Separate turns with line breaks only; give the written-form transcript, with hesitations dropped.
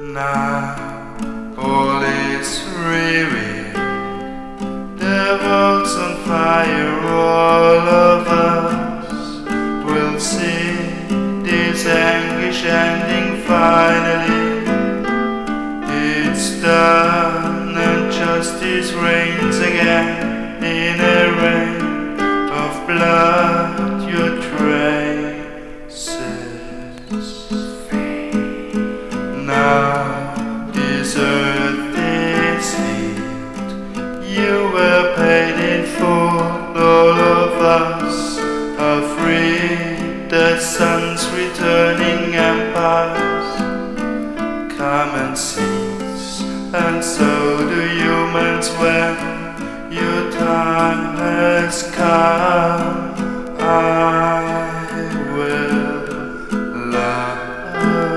Now all is revealed, the world's on fire, all of us will see this anguish ending finally. It's done and justice reigns again in a rain of blood your traces. Now this earth is healed, you were paid in full, all of us are free, the sun's returning empires come and cease, and so do humans when your time has come.